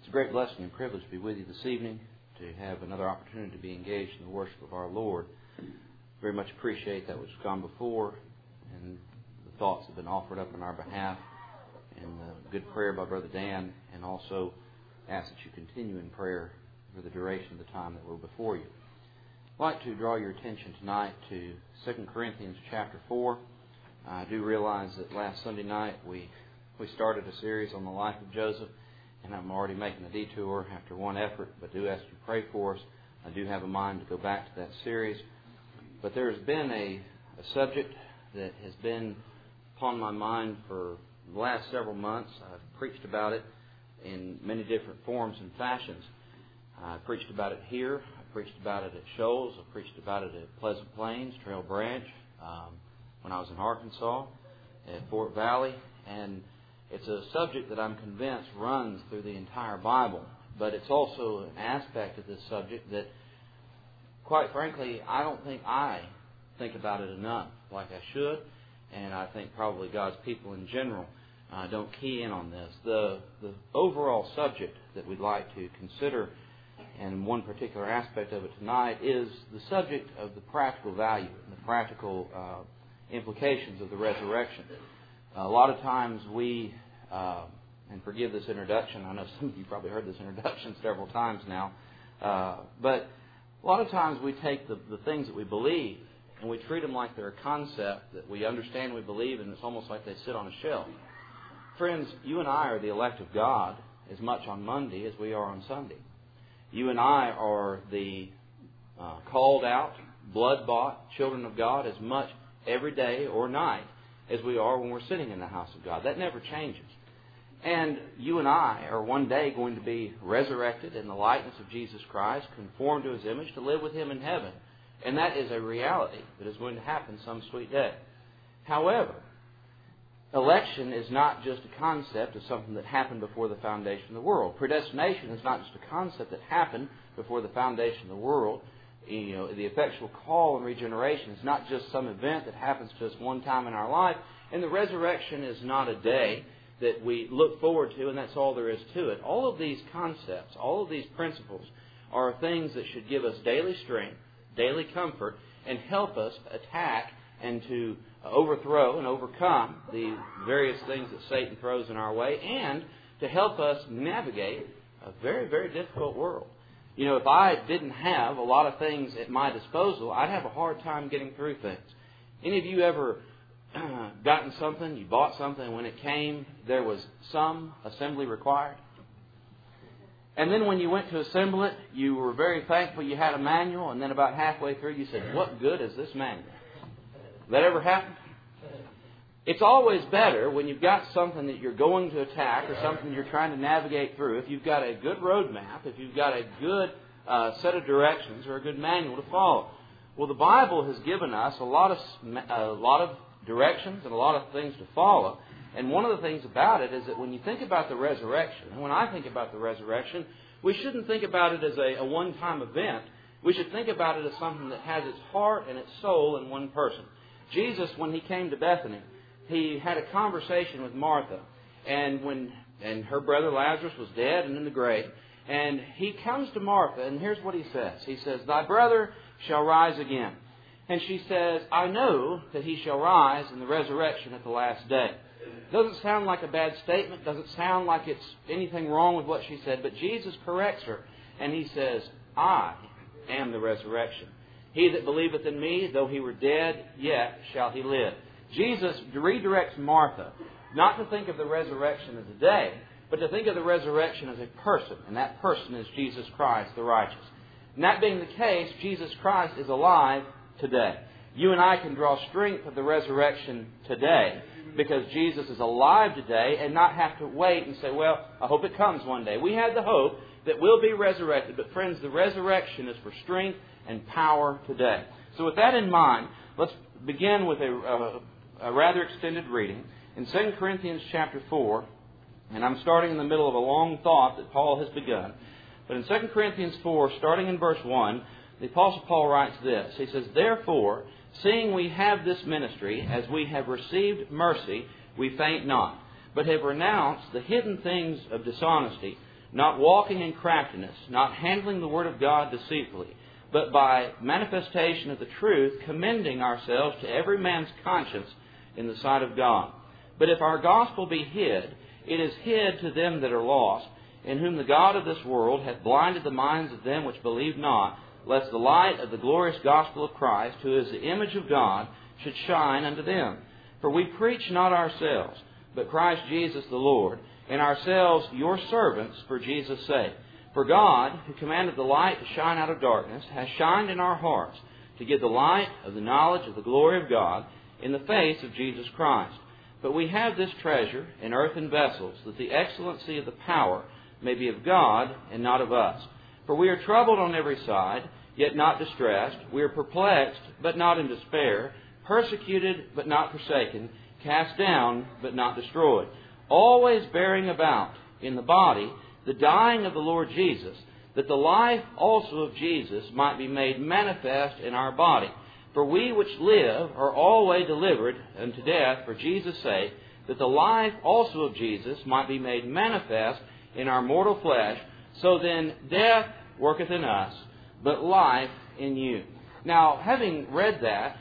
It's a great blessing and privilege to be with you this evening, to have another opportunity to be engaged in the worship of our Lord. Very much appreciate that which has gone before, and the thoughts have been offered up on our behalf, and good prayer by Brother Dan, and also ask that you continue in prayer for the duration of the time that we're before you. I'd like to draw your attention tonight to 2 Corinthians chapter 4. I do realize that last Sunday night we started a series on the life of Joseph, and I'm already making a detour after one effort, but do ask you to pray for us. I do have a mind to go back to that series. But there has been a subject that has been upon my mind for the last several months. I've preached about it in many different forms and fashions. I preached about it here. I preached about it at Shoals. I preached about it at Pleasant Plains, Trail Branch, when I was in Arkansas, at Fort Valley, and it's a subject that I'm convinced runs through the entire Bible, but it's also an aspect of this subject that, quite frankly, I don't think I think about it enough like I should, and I think probably God's people in general don't key in on this. The overall subject that we'd like to consider, and one particular aspect of it tonight, is the subject of the practical value and the practical implications of the resurrection. A lot of times we, and forgive this introduction, I know some of you probably heard this introduction several times now, but a lot of times we take the things that we believe and we treat them like they're a concept that we understand, we believe, and it's almost like they sit on a shelf. Friends, you and I are the elect of God as much on Monday as we are on Sunday. You and I are the called out, blood-bought children of God as much every day or night as we are when we're sitting in the house of God. That never changes. And you and I are one day going to be resurrected in the likeness of Jesus Christ, conformed to His image, to live with Him in heaven. And that is a reality that is going to happen some sweet day. However, election is not just a concept of something that happened before the foundation of the world. Predestination is not just a concept that happened before the foundation of the world. You know, the effectual call and regeneration is not just some event that happens to us one time in our life. And the resurrection is not a day that we look forward to, and that's all there is to it. All of these concepts, all of these principles are things that should give us daily strength, daily comfort, and help us attack and to overthrow and overcome the various things that Satan throws in our way, and to help us navigate a very, very difficult world. You know, if I didn't have a lot of things at my disposal, I'd have a hard time getting through things. Any of you ever gotten something, you bought something, and when it came, there was some assembly required? And then when you went to assemble it, you were very thankful you had a manual, and then about halfway through you said, "What good is this manual?" That ever happen? It's always better when you've got something that you're going to attack or something you're trying to navigate through, if you've got a good road map, if you've got a good set of directions or a good manual to follow. Well, the Bible has given us a lot of directions and a lot of things to follow. And one of the things about it is that when you think about the resurrection, and when I think about the resurrection, we shouldn't think about it as a one-time event. We should think about it as something that has its heart and its soul in one person. Jesus, when He came to Bethany, He had a conversation with Martha, and her brother Lazarus was dead and in the grave. And He comes to Martha, and here's what He says. He says, "Thy brother shall rise again." And she says, "I know that he shall rise in the resurrection at the last day." Doesn't sound like a bad statement. Doesn't sound like it's anything wrong with what she said. But Jesus corrects her, and He says, "I am the resurrection. He that believeth in me, though he were dead, yet shall he live." Jesus redirects Martha not to think of the resurrection as a day, but to think of the resurrection as a person, and that person is Jesus Christ, the righteous. And that being the case, Jesus Christ is alive today. You and I can draw strength of the resurrection today because Jesus is alive today, and not have to wait and say, "Well, I hope it comes one day." We have the hope that we'll be resurrected, but friends, the resurrection is for strength and power today. So with that in mind, let's begin with a rather extended reading in 2 Corinthians chapter 4, and I'm starting in the middle of a long thought that Paul has begun. But in 2 Corinthians 4, starting in verse 1, the Apostle Paul writes this. He says, "Therefore, seeing we have this ministry, as we have received mercy, we faint not, but have renounced the hidden things of dishonesty, not walking in craftiness, not handling the Word of God deceitfully, but by manifestation of the truth, commending ourselves to every man's conscience in the sight of God. But if our gospel be hid, it is hid to them that are lost, in whom the God of this world hath blinded the minds of them which believe not, lest the light of the glorious gospel of Christ, who is the image of God, should shine unto them. For we preach not ourselves, but Christ Jesus the Lord, and ourselves your servants for Jesus' sake. For God, who commanded the light to shine out of darkness, has shined in our hearts to give the light of the knowledge of the glory of God in the face of Jesus Christ. But we have this treasure in earthen vessels, that the excellency of the power may be of God and not of us. For we are troubled on every side, yet not distressed. We are perplexed, but not in despair. Persecuted, but not forsaken. Cast down, but not destroyed. Always bearing about in the body the dying of the Lord Jesus, that the life also of Jesus might be made manifest in our body. For we which live are always delivered unto death for Jesus' sake, that the life also of Jesus might be made manifest in our mortal flesh. So then death worketh in us, but life in you. Now, having read that,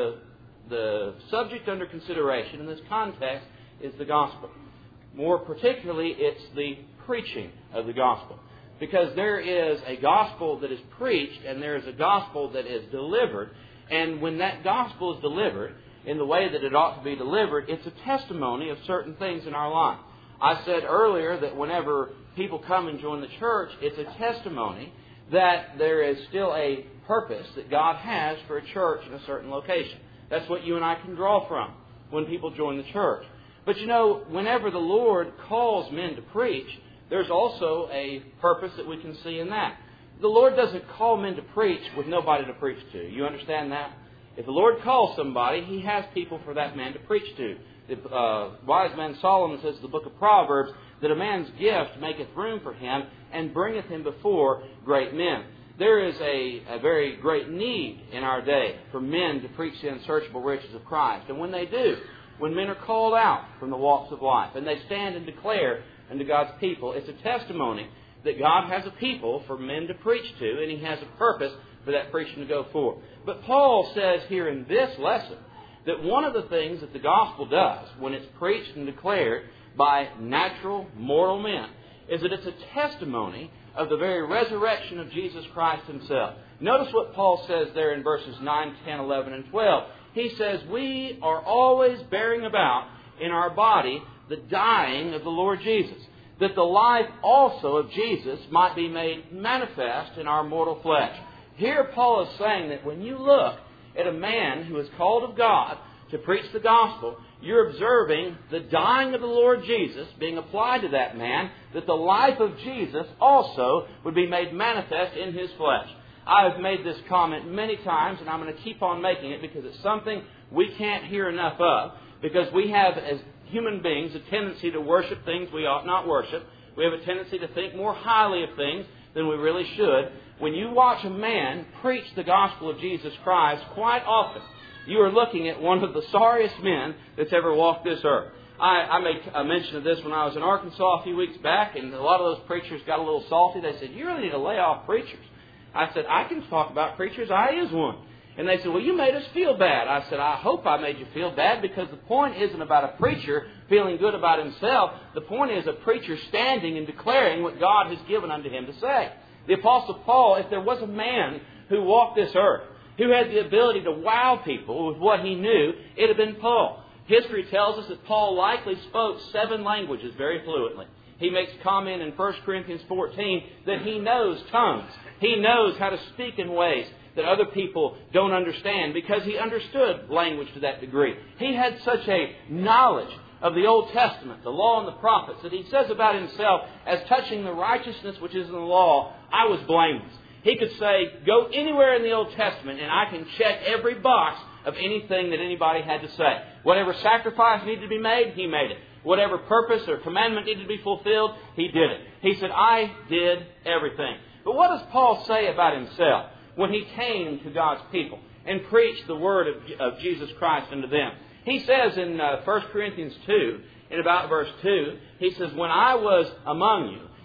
the subject under consideration in this context is the gospel. More particularly, it's the preaching of the gospel. Because there is a gospel that is preached and there is a gospel that is delivered. And when that gospel is delivered in the way that it ought to be delivered, it's a testimony of certain things in our life. I said earlier that whenever people come and join the church, it's a testimony that there is still a purpose that God has for a church in a certain location. That's what you and I can draw from when people join the church. But you know, whenever the Lord calls men to preach, there's also a purpose that we can see in that. The Lord doesn't call men to preach with nobody to preach to. You understand that? If the Lord calls somebody, He has people for that man to preach to. The wise man Solomon says in the book of Proverbs that a man's gift maketh room for him and bringeth him before great men. There is a very great need in our day for men to preach the unsearchable riches of Christ. And when they do, when men are called out from the walks of life and they stand and declare unto God's people, it's a testimony that God has a people for men to preach to, and He has a purpose for that preaching to go forth. But Paul says here in this lesson that one of the things that the gospel does when it's preached and declared by natural, mortal men is that it's a testimony of the very resurrection of Jesus Christ Himself. Notice what Paul says there in verses 9, 10, 11, and 12. He says, we are always bearing about in our body the dying of the Lord Jesus, that the life also of Jesus might be made manifest in our mortal flesh. Here Paul is saying that when you look at a man who is called of God to preach the gospel, you're observing the dying of the Lord Jesus being applied to that man, that the life of Jesus also would be made manifest in his flesh. I've made this comment many times, and I'm going to keep on making it because it's something we can't hear enough of, because we have, as human beings, a tendency to worship things we ought not worship. We have a tendency to think more highly of things than we really should. When you watch a man preach the gospel of Jesus Christ, quite often you are looking at one of the sorriest men that's ever walked this earth. I made a mention of this when I was in Arkansas a few weeks back, and a lot of those preachers got a little salty. They said, you really need to lay off preachers. I said, I can talk about preachers. I is one. And they said, well, you made us feel bad. I said, I hope I made you feel bad, because the point isn't about a preacher feeling good about himself. The point is a preacher standing and declaring what God has given unto him to say. The Apostle Paul, if there was a man who walked this earth, who had the ability to wow people with what he knew, it had been Paul. History tells us that Paul likely spoke 7 languages very fluently. He makes comment in 1 Corinthians 14 that he knows tongues. He knows how to speak in ways that other people don't understand, because he understood language to that degree. He had such a knowledge of the Old Testament, the law and the prophets, that he says about himself, as touching the righteousness which is in the law, I was blameless. He could say, go anywhere in the Old Testament and I can check every box of anything that anybody had to say. Whatever sacrifice needed to be made, he made it. Whatever purpose or commandment needed to be fulfilled, he did it. He said, I did everything. But what does Paul say about himself when he came to God's people and preached the word of Jesus Christ unto them? He says in 1 Corinthians 2, in about verse 2, he says, when I was among you,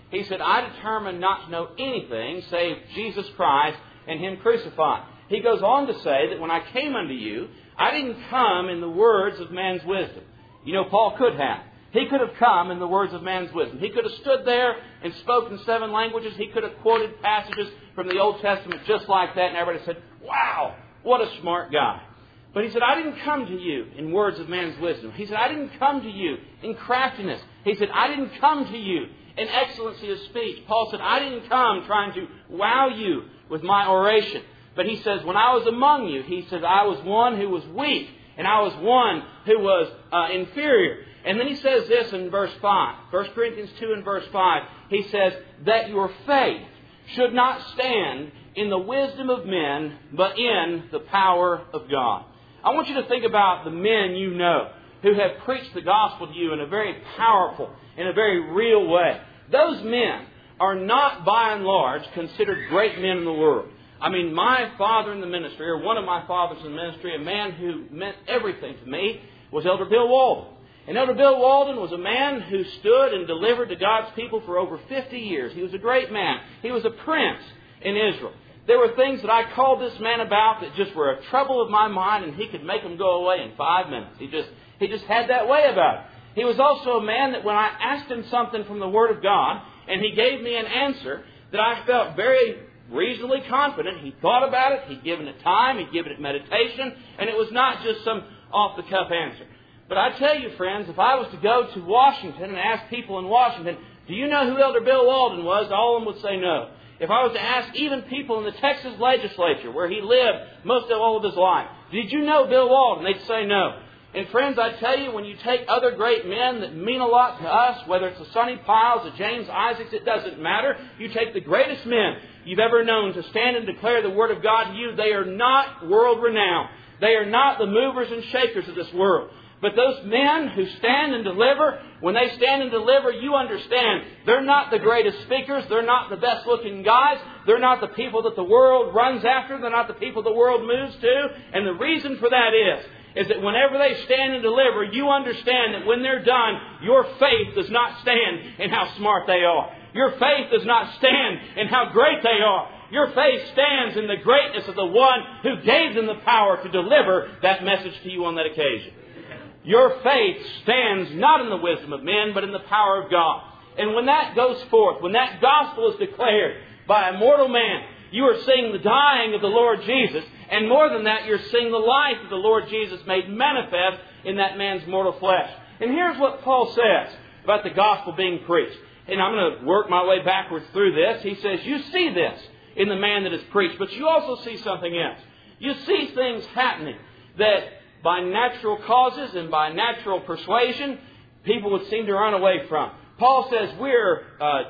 He said, I determined not to know anything save Jesus Christ and Him crucified. He goes on to say that when I came unto you, I didn't come in the words of man's wisdom. You know, Paul could have. He could have come in the words of man's wisdom. He could have stood there and spoken 7 languages. He could have quoted passages from the Old Testament just like that, and everybody said, wow, what a smart guy. But he said, I didn't come to you in words of man's wisdom. He said, I didn't come to you in craftiness. He said, I didn't come to you in excellency of speech. Paul said, I didn't come trying to wow you with my oration. But he says, when I was among you, he says, I was one who was weak, and I was one who was inferior. And then he says this in verse 5, 1 Corinthians 2 and verse 5. He says, that your faith should not stand in the wisdom of men, but in the power of God. I want you to think about the men you know who have preached the gospel to you in a very powerful, in a very real way. Those men are not, by and large, considered great men in the world. I mean, my father in the ministry, or one of my fathers in the ministry, a man who meant everything to me, was Elder Bill Walden. And Elder Bill Walden was a man who stood and delivered to God's people for over 50 years. He was a great man. He was a prince in Israel. There were things that I called this man about that just were a trouble of my mind, and he could make them go away in 5 minutes. He just had that way about it. He was also a man that when I asked him something from the Word of God, and he gave me an answer that I felt very reasonably confident. He thought about it, he'd given it time, he'd given it meditation, and it was not just some off-the-cuff answer. But I tell you, friends, if I was to go to Washington and ask people in Washington, do you know who Elder Bill Walden was? All of them would say no. If I was to ask even people in the Texas legislature, where he lived most of all of his life, did you know Bill Walden? They'd say no. And friends, I tell you, when you take other great men that mean a lot to us, whether it's the Sonny Piles, the James Isaacs, it doesn't matter. You take the greatest men you've ever known to stand and declare the Word of God to you. They are not world-renowned. They are not the movers and shakers of this world. But those men who stand and deliver, when they stand and deliver, you understand they're not the greatest speakers. They're not the best-looking guys. They're not the people that the world runs after. They're not the people the world moves to. And the reason for that is that whenever they stand and deliver, you understand that when they're done, your faith does not stand in how smart they are. Your faith does not stand in how great they are. Your faith stands in the greatness of the one who gave them the power to deliver that message to you on that occasion. Your faith stands not in the wisdom of men, but in the power of God. And when that goes forth, when that gospel is declared by a mortal man, you are seeing the dying of the Lord Jesus. And more than that, you're seeing the life of the Lord Jesus made manifest in that man's mortal flesh. And here's what Paul says about the gospel being preached. And I'm going to work my way backwards through this. He says, you see this in the man that is preached, but you also see something else. You see things happening that by natural causes and by natural persuasion, people would seem to run away from. Paul says we're,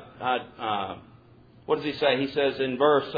what does he say? He says in verse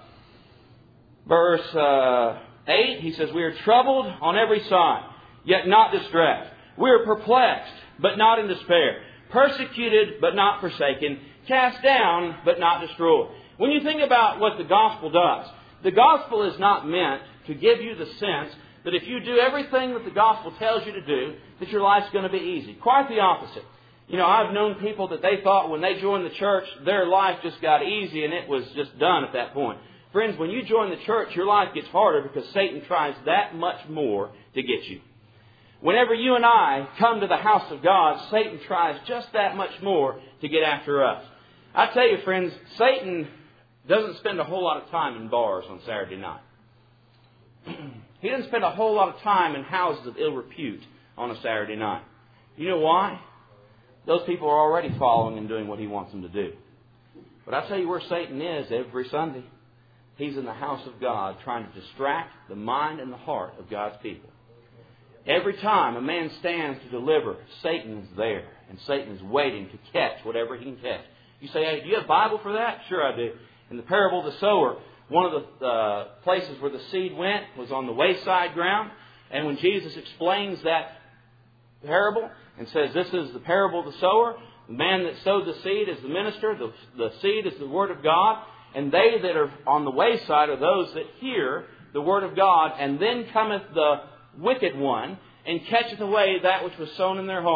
8, he says, we are troubled on every side, yet not distressed. We are perplexed, but not in despair. Persecuted, but not forsaken. Cast down, but not destroyed. When you think about what the gospel does, the gospel is not meant to give you the sense that if you do everything that the gospel tells you to do, that your life's going to be easy. Quite the opposite. You know, I've known people that they thought when they joined the church, their life just got easy and it was just done at that point. Friends, when you join the church, your life gets harder because Satan tries that much more to get you. Whenever you and I come to the house of God, Satan tries just that much more to get after us. I tell you, friends, Satan doesn't spend a whole lot of time in bars on Saturday night. He doesn't spend a whole lot of time in houses of ill repute on a Saturday night. You know why? Those people are already following and doing what he wants them to do. But I tell you where Satan is every Sunday. He's in the house of God trying to distract the mind and the heart of God's people. Every time a man stands to deliver, Satan's there. And Satan is waiting to catch whatever he can catch. You say, hey, do you have a Bible for that? Sure I do. In the parable of the sower, one of the places where the seed went was on the wayside ground. And when Jesus explains that parable and says this is the parable of the sower, the man that sowed the seed is the minister, the seed is the Word of God, and they that are on the wayside are those that hear the Word of God, and then cometh the wicked one and catcheth away that which was sown in their heart.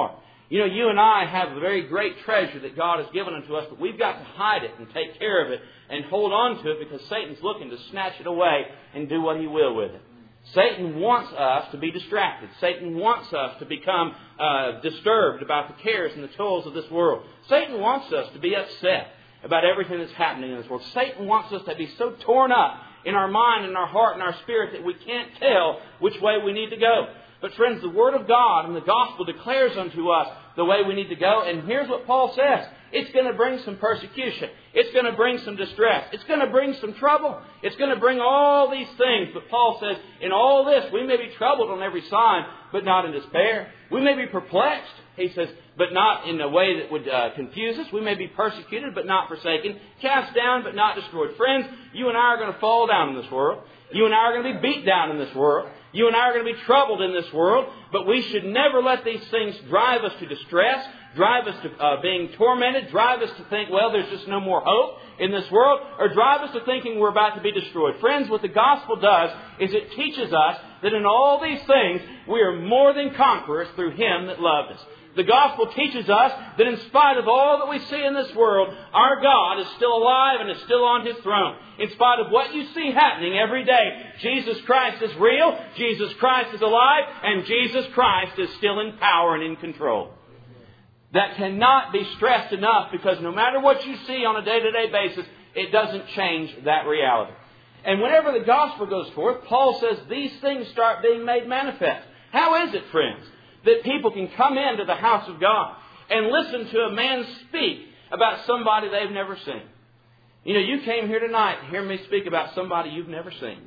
You know, you and I have a very great treasure that God has given unto us, but we've got to hide it and take care of it and hold on to it because Satan's looking to snatch it away and do what he will with it. Satan wants us to be distracted. Satan wants us to become disturbed about the cares and the toils of this world. Satan wants us to be upset about everything that's happening in this world. Satan wants us to be so torn up in our mind and our heart and our spirit that we can't tell which way we need to go. But friends, the Word of God and the Gospel declares unto us the way we need to go. And here's what Paul says. It's going to bring some persecution. It's going to bring some distress. It's going to bring some trouble. It's going to bring all these things. But Paul says, in all this, we may be troubled on every side, but not in despair. We may be perplexed, he says, but not in a way that would confuse us. We may be persecuted, but not forsaken. Cast down, but not destroyed. Friends, you and I are going to fall down in this world. You and I are going to be beat down in this world. You and I are going to be troubled in this world. But we should never let these things drive us to distress, drive us to being tormented, drive us to think, well, there's just no more hope in this world, or drive us to thinking we're about to be destroyed. Friends, what the gospel does is it teaches us that in all these things we are more than conquerors through Him that loved us. The gospel teaches us that in spite of all that we see in this world, our God is still alive and is still on His throne. In spite of what you see happening every day, Jesus Christ is real, Jesus Christ is alive, and Jesus Christ is still in power and in control. That cannot be stressed enough, because no matter what you see on a day-to-day basis, it doesn't change that reality. And whenever the gospel goes forth, Paul says these things start being made manifest. How is it, friends, that people can come into the house of God and listen to a man speak about somebody they've never seen? You know, you came here tonight to hear me speak about somebody you've never seen.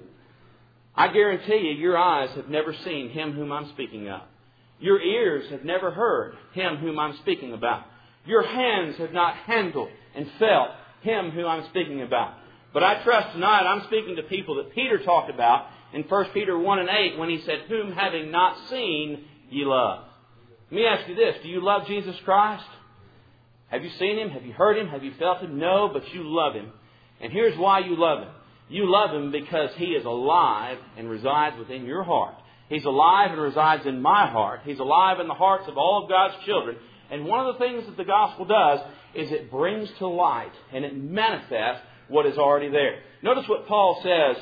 I guarantee you, your eyes have never seen him whom I'm speaking of. Your ears have never heard him whom I'm speaking about. Your hands have not handled and felt him whom I'm speaking about. But I trust tonight I'm speaking to people that Peter talked about in 1 Peter 1:8 when he said, whom having not seen, ye love. Let me ask you this. Do you love Jesus Christ? Have you seen Him? Have you heard Him? Have you felt Him? No, but you love Him. And here's why you love Him. You love Him because He is alive and resides within your heart. He's alive and resides in my heart. He's alive in the hearts of all of God's children. And one of the things that the gospel does is it brings to light and it manifests what is already there. Notice what Paul says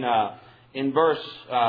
in verse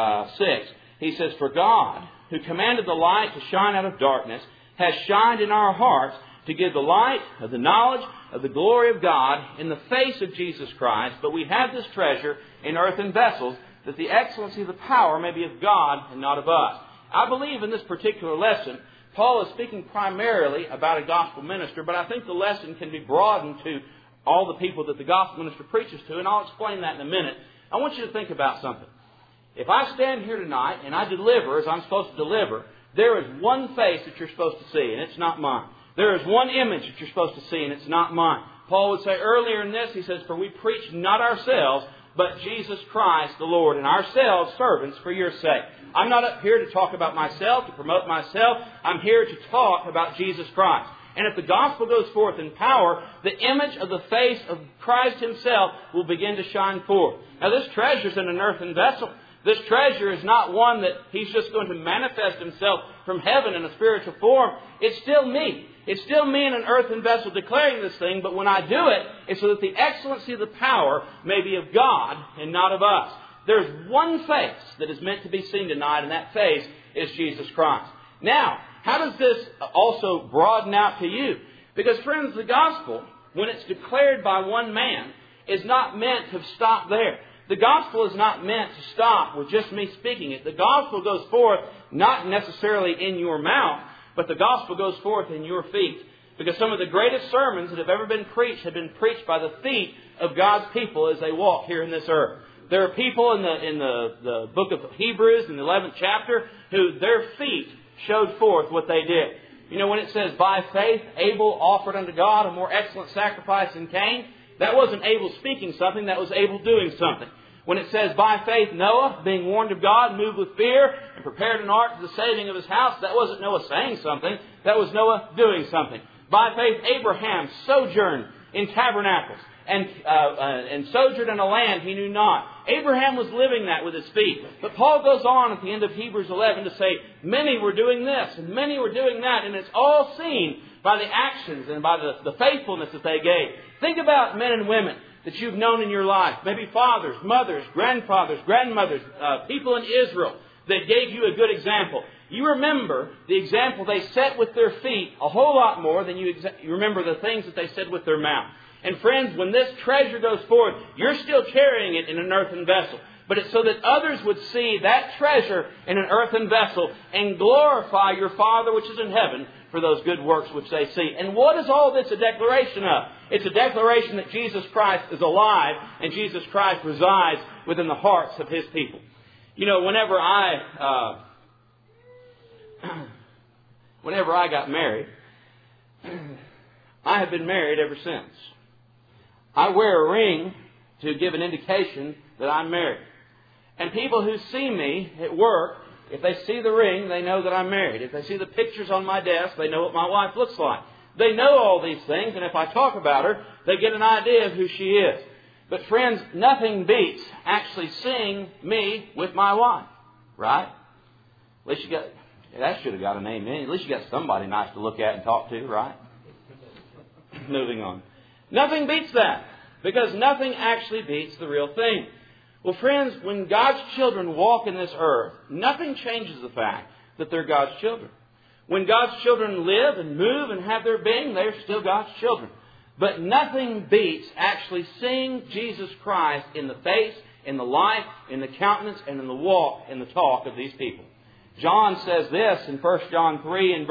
6. He says, for God, who commanded the light to shine out of darkness, has shined in our hearts to give the light of the knowledge of the glory of God in the face of Jesus Christ. But we have this treasure in earthen vessels, that the excellency of the power may be of God and not of us. I believe in this particular lesson, Paul is speaking primarily about a gospel minister, but I think the lesson can be broadened to all the people that the gospel minister preaches to, and I'll explain that in a minute. I want you to think about something. If I stand here tonight and I deliver as I'm supposed to deliver, there is one face that you're supposed to see, and it's not mine. There is one image that you're supposed to see, and it's not mine. Paul would say earlier in this, he says, for we preach not ourselves, but Jesus Christ the Lord, and ourselves servants for your sake. I'm not up here to talk about myself, to promote myself. I'm here to talk about Jesus Christ. And if the gospel goes forth in power, the image of the face of Christ Himself will begin to shine forth. Now this treasure is in an earthen vessel. This treasure is not one that He's just going to manifest Himself from heaven in a spiritual form. It's still me. It's still me in an earthen vessel declaring this thing, but when I do it, it's so that the excellency of the power may be of God and not of us. There's one face that is meant to be seen tonight, and that face is Jesus Christ. Now, how does this also broaden out to you? Because, friends, the gospel, when it's declared by one man, is not meant to stop there. The gospel is not meant to stop with just me speaking it. The gospel goes forth not necessarily in your mouth, but the gospel goes forth in your feet. Because some of the greatest sermons that have ever been preached have been preached by the feet of God's people as they walk here in this earth. There are people in the book of Hebrews, in the 11th chapter, who their feet showed forth what they did. You know, when it says, by faith, Abel offered unto God a more excellent sacrifice than Cain, that wasn't Abel speaking something, that was Abel doing something. When it says, by faith, Noah, being warned of God, moved with fear, and prepared an ark for the saving of his house, that wasn't Noah saying something, that was Noah doing something. By faith, Abraham sojourned in tabernacles and sojourned in a land he knew not. Abraham was living that with his feet. But Paul goes on at the end of Hebrews 11 to say, many were doing this and many were doing that, and it's all seen by the actions and by the faithfulness that they gave. Think about men and women that you've known in your life. Maybe fathers, mothers, grandfathers, grandmothers, people in Israel that gave you a good example. You remember the example they set with their feet a whole lot more than you remember the things that they said with their mouth. And friends, when this treasure goes forward, you're still carrying it in an earthen vessel. But it's so that others would see that treasure in an earthen vessel and glorify your Father which is in heaven for those good works which they see. And what is all this a declaration of? It's a declaration that Jesus Christ is alive and Jesus Christ resides within the hearts of His people. You know, whenever I got married, I have been married ever since. I wear a ring to give an indication that I'm married. And people who see me at work, if they see the ring, they know that I'm married. If they see the pictures on my desk, they know what my wife looks like. They know all these things, and if I talk about her, they get an idea of who she is. But friends, nothing beats actually seeing me with my wife. Right? At least that should have got a name in it. At least you got somebody nice to look at and talk to, right? Moving on. Nothing beats that, because nothing actually beats the real thing. Well, friends, when God's children walk in this earth, nothing changes the fact that they're God's children. When God's children live and move and have their being, they're still God's children. But nothing beats actually seeing Jesus Christ in the face, in the life, in the countenance, and in the walk, in the talk of these people. John says this in 1 John 3 and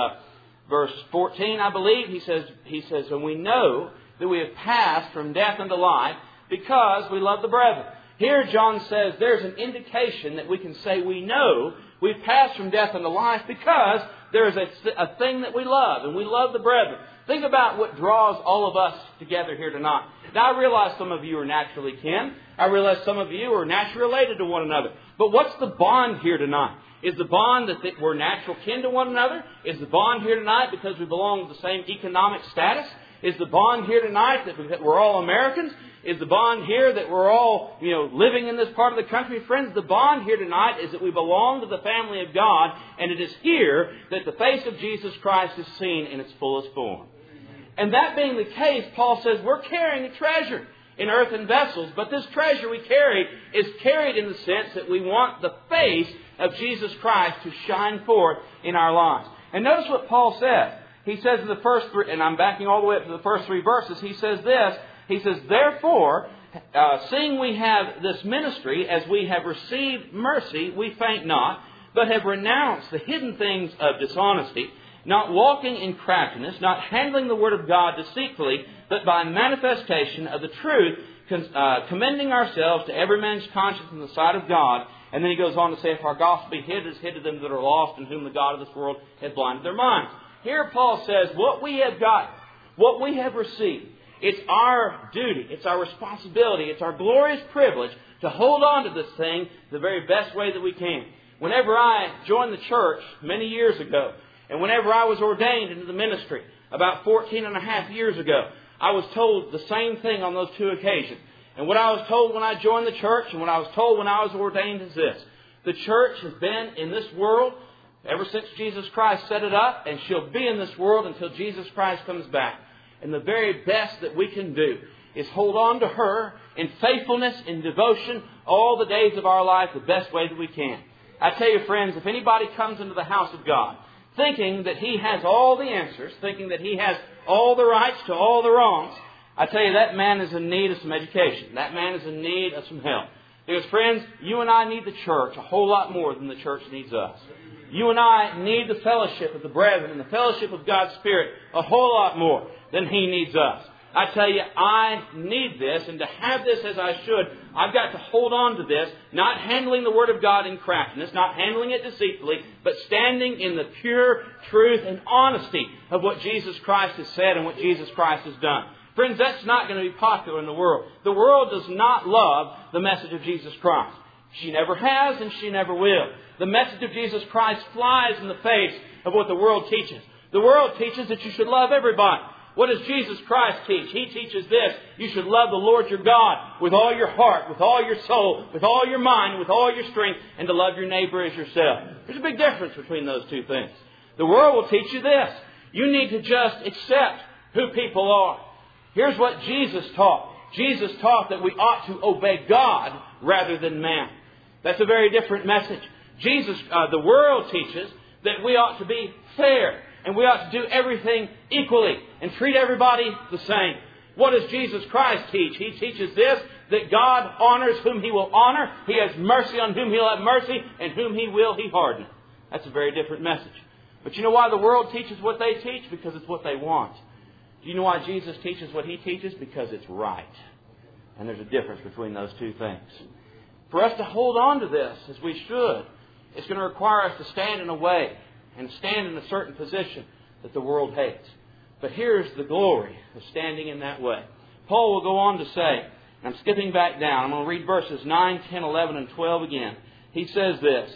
verse 14, I believe. He says, and we know that we have passed from death unto life because we love the brethren. Here John says there's an indication that we can say we know we've passed from death unto life because there is a thing that we love, and we love the brethren. Think about what draws all of us together here tonight. Now, I realize some of you are naturally kin. I realize some of you are naturally related to one another. But what's the bond here tonight? Is the bond that we're natural kin to one another? Is the bond here tonight because we belong to the same economic status? Is the bond here tonight that we're all Americans? Is the bond here that we're all, living in this part of the country? Friends, the bond here tonight is that we belong to the family of God, and it is here that the face of Jesus Christ is seen in its fullest form. And that being the case, Paul says we're carrying a treasure in earthen vessels, but this treasure we carry is carried in the sense that we want the face of Jesus Christ to shine forth in our lives. And notice what Paul says. He says in the first three, and I'm backing all the way up to the first three verses, he says this. He says, therefore, seeing we have this ministry, as we have received mercy, we faint not, but have renounced the hidden things of dishonesty, not walking in craftiness, not handling the word of God deceitfully, but by manifestation of the truth, commending ourselves to every man's conscience in the sight of God. And then he goes on to say, if our gospel be hid, it is hid to them that are lost, and whom the God of this world hath blinded their minds. Here Paul says, what we have got, what we have received, it's our duty, it's our responsibility, it's our glorious privilege to hold on to this thing the very best way that we can. Whenever I joined the church many years ago, and whenever I was ordained into the ministry about 14 and a half years ago, I was told the same thing on those two occasions. And what I was told when I joined the church and what I was told when I was ordained is this. The church has been in this world ever since Jesus Christ set it up, and she'll be in this world until Jesus Christ comes back. And the very best that we can do is hold on to her in faithfulness, in devotion, all the days of our life the best way that we can. I tell you, friends, if anybody comes into the house of God thinking that he has all the answers, thinking that he has all the rights to all the wrongs, I tell you, that man is in need of some education. That man is in need of some help. Because, friends, you and I need the church a whole lot more than the church needs us. You and I need the fellowship of the brethren and the fellowship of God's Spirit a whole lot more than He needs us. I tell you, I need this, and to have this as I should, I've got to hold on to this, not handling the Word of God in craftiness, not handling it deceitfully, but standing in the pure truth and honesty of what Jesus Christ has said and what Jesus Christ has done. Friends, that's not going to be popular in the world. The world does not love the message of Jesus Christ. She never has and she never will. The message of Jesus Christ flies in the face of what the world teaches. The world teaches that you should love everybody. What does Jesus Christ teach? He teaches this: you should love the Lord your God with all your heart, with all your soul, with all your mind, with all your strength, and to love your neighbor as yourself. There's a big difference between those two things. The world will teach you this: you need to just accept who people are. Here's what Jesus taught. Jesus taught that we ought to obey God rather than man. That's a very different message. The world teaches that we ought to be fair and we ought to do everything equally and treat everybody the same. What does Jesus Christ teach? He teaches this: that God honors whom He will honor. He has mercy on whom He'll have mercy, and whom He will, He harden. That's a very different message. But you know why the world teaches what they teach? Because it's what they want. Do you know why Jesus teaches what He teaches? Because it's right. And there's a difference between those two things. For us to hold on to this, as we should, it's going to require us to stand in a way and stand in a certain position that the world hates. But here's the glory of standing in that way. Paul will go on to say, and I'm skipping back down, I'm going to read verses 9, 10, 11, and 12 again. He says this,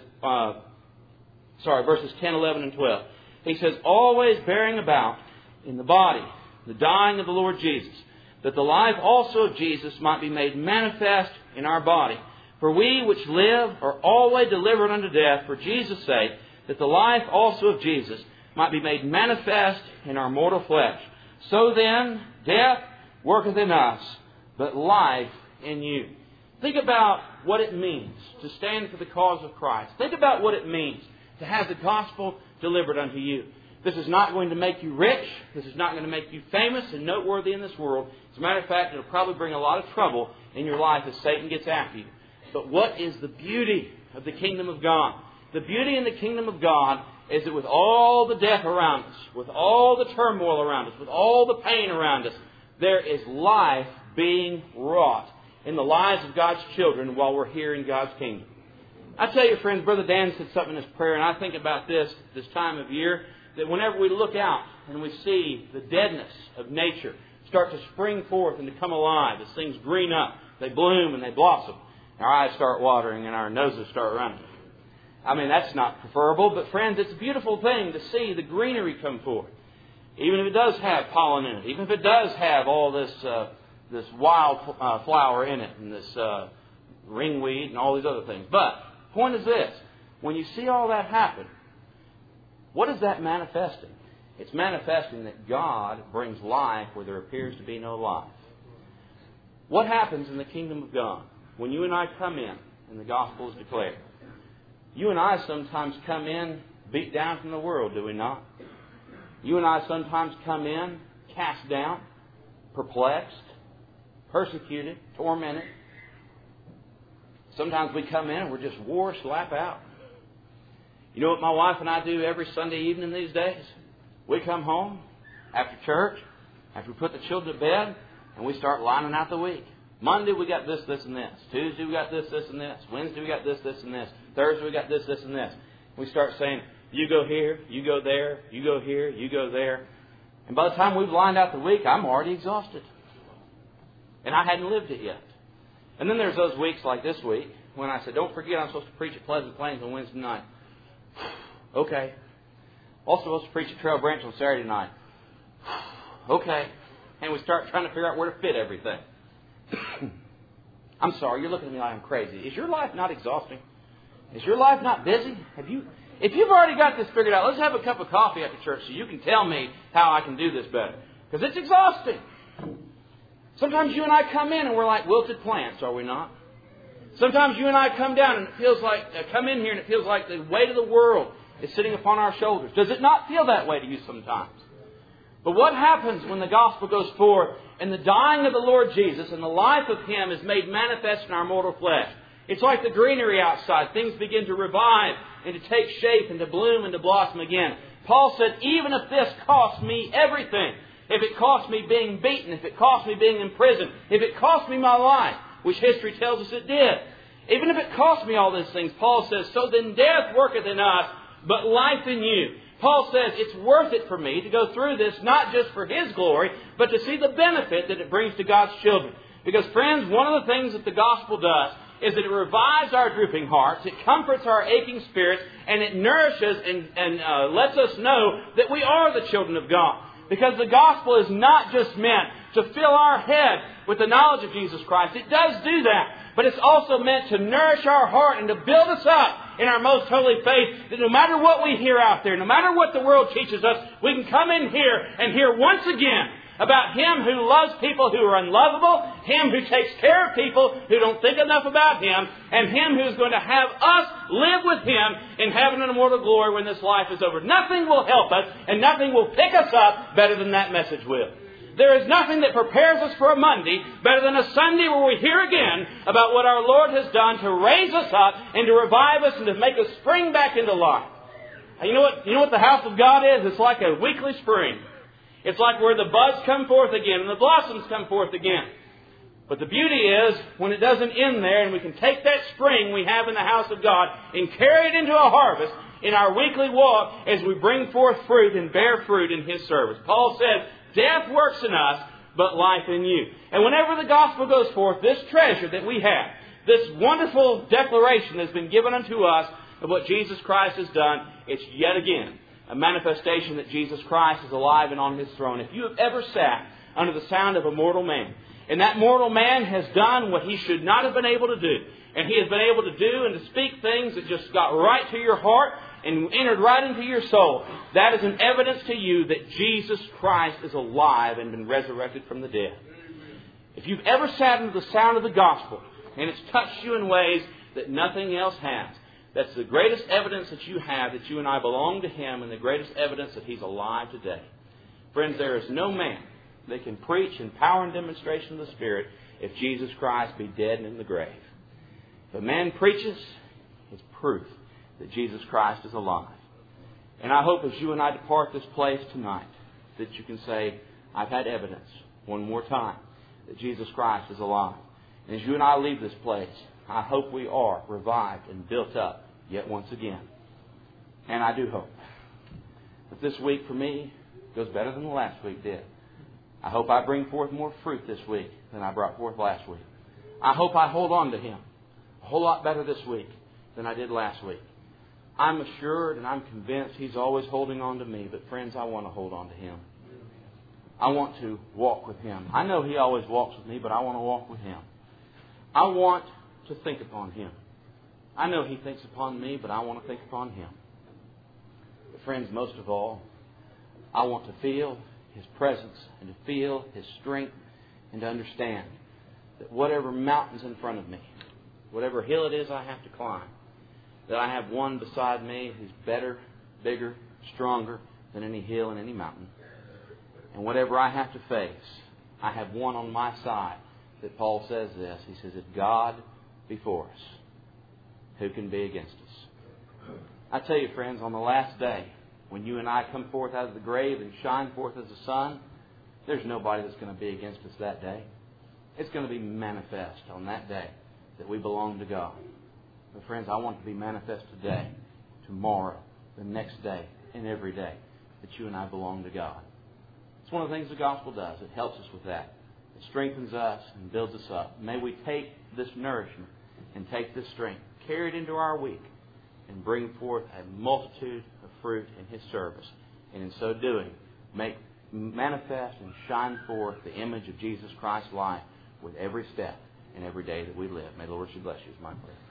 verses 10, 11, and 12. He says, always bearing about in the body the dying of the Lord Jesus, that the life also of Jesus might be made manifest in our body. For we which live are always delivered unto death for Jesus' sake, that the life also of Jesus might be made manifest in our mortal flesh. So then, death worketh in us, but life in you. Think about what it means to stand for the cause of Christ. Think about what it means to have the gospel delivered unto you. This is not going to make you rich. This is not going to make you famous and noteworthy in this world. As a matter of fact, it'll probably bring a lot of trouble in your life as Satan gets after you. But what is the beauty of the kingdom of God? The beauty in the kingdom of God is that with all the death around us, with all the turmoil around us, with all the pain around us, there is life being wrought in the lives of God's children while we're here in God's kingdom. I tell you, friends, Brother Dan said something in his prayer, and I think about this time of year, that whenever we look out and we see the deadness of nature start to spring forth and to come alive, as things green up, they bloom and they blossom, our eyes start watering and our noses start running. I mean, that's not preferable, but friends, it's a beautiful thing to see the greenery come forth. Even if it does have pollen in it, even if it does have all this wild flower in it, and this ringweed and all these other things. But the point is this: when you see all that happen, what is that manifesting? It's manifesting that God brings life where there appears to be no life. What happens in the kingdom of God when you and I come in and the gospel is declared? You and I sometimes come in beat down from the world, do we not? You and I sometimes come in cast down, perplexed, persecuted, tormented. Sometimes we come in and we're just wore slap out. You know what my wife and I do every Sunday evening these days? We come home after church, after we put the children to bed, and we start lining out the week. Monday we got this, this, and this. Tuesday we got this, this, and this. Wednesday we got this, this, and this. Thursday we got this, this, and this. We start saying, you go here, you go there, you go here, you go there. And by the time we've lined out the week, I'm already exhausted. And I hadn't lived it yet. And then there's those weeks like this week when I said, don't forget I'm supposed to preach at Pleasant Plains on Wednesday night. Okay. Also supposed to preach at Trail Branch on Saturday night. Okay. And we start trying to figure out where to fit everything. I'm sorry, you're looking at me like I'm crazy. Is your life not exhausting? Is your life not busy? If you've already got this figured out, let's have a cup of coffee after church so you can tell me how I can do this better. Because it's exhausting. Sometimes you and I come in and we're like wilted plants, are we not? Sometimes you and I come down and it feels like, come in here and it feels like the weight of the world is sitting upon our shoulders. Does it not feel that way to you sometimes? But what happens when the gospel goes forth and the dying of the Lord Jesus and the life of Him is made manifest in our mortal flesh? It's like the greenery outside. Things begin to revive and to take shape and to bloom and to blossom again. Paul said, even if this costs me everything, if it costs me being beaten, if it costs me being imprisoned, if it costs me my life, which history tells us it did, even if it costs me all these things, Paul says, so then death worketh in us, but life in you. Paul says it's worth it for me to go through this, not just for His glory, but to see the benefit that it brings to God's children. Because, friends, one of the things that the gospel does is that it revives our drooping hearts, it comforts our aching spirits, and it nourishes and lets us know that we are the children of God. Because the gospel is not just meant to fill our head with the knowledge of Jesus Christ. It does do that. But it's also meant to nourish our heart and to build us up in our most holy faith, that no matter what we hear out there, no matter what the world teaches us, we can come in here and hear once again about Him who loves people who are unlovable, Him who takes care of people who don't think enough about Him, and Him who's going to have us live with Him in heaven and immortal glory when this life is over. Nothing will help us and nothing will pick us up better than that message will. There is nothing that prepares us for a Monday better than a Sunday where we hear again about what our Lord has done to raise us up and to revive us and to make us spring back into life. And you know what the house of God is? It's like a weekly spring. It's like where the buds come forth again and the blossoms come forth again. But the beauty is when it doesn't end there, and we can take that spring we have in the house of God and carry it into a harvest in our weekly walk as we bring forth fruit and bear fruit in His service. Paul says, death works in us, but life in you. And whenever the gospel goes forth, this treasure that we have, this wonderful declaration that's been given unto us of what Jesus Christ has done, it's yet again a manifestation that Jesus Christ is alive and on His throne. If you have ever sat under the sound of a mortal man, and that mortal man has done what he should not have been able to do, and he has been able to do and to speak things that just got right to your heart and entered right into your soul, that is an evidence to you that Jesus Christ is alive and been resurrected from the dead. If you've ever sat under the sound of the gospel, and it's touched you in ways that nothing else has, that's the greatest evidence that you have that you and I belong to Him, and the greatest evidence that He's alive today. Friends, there is no man that can preach in power and demonstration of the Spirit if Jesus Christ be dead and in the grave. If a man preaches, it's proof that Jesus Christ is alive. And I hope as you and I depart this place tonight that you can say, I've had evidence one more time that Jesus Christ is alive. And as you and I leave this place, I hope we are revived and built up yet once again. And I do hope that this week for me goes better than the last week did. I hope I bring forth more fruit this week than I brought forth last week. I hope I hold on to Him a whole lot better this week than I did last week. I'm assured and I'm convinced He's always holding on to me. But friends, I want to hold on to Him. I want to walk with Him. I know He always walks with me, but I want to walk with Him. I want to think upon Him. I know He thinks upon me, but I want to think upon Him. But friends, most of all, I want to feel His presence and to feel His strength and to understand that whatever mountain's in front of me, whatever hill it is I have to climb, that I have one beside me who's better, bigger, stronger than any hill and any mountain. And whatever I have to face, I have one on my side that Paul says this. He says, if God be for us, who can be against us? I tell you, friends, on the last day, when you and I come forth out of the grave and shine forth as the sun, there's nobody that's going to be against us that day. It's going to be manifest on that day that we belong to God. But friends, I want to be manifest today, tomorrow, the next day, and every day that you and I belong to God. It's one of the things the gospel does. It helps us with that. It strengthens us and builds us up. May we take this nourishment and take this strength, carry it into our week, and bring forth a multitude of fruit in His service. And in so doing, make manifest and shine forth the image of Jesus Christ's life with every step and every day that we live. May the Lord bless you is my prayer.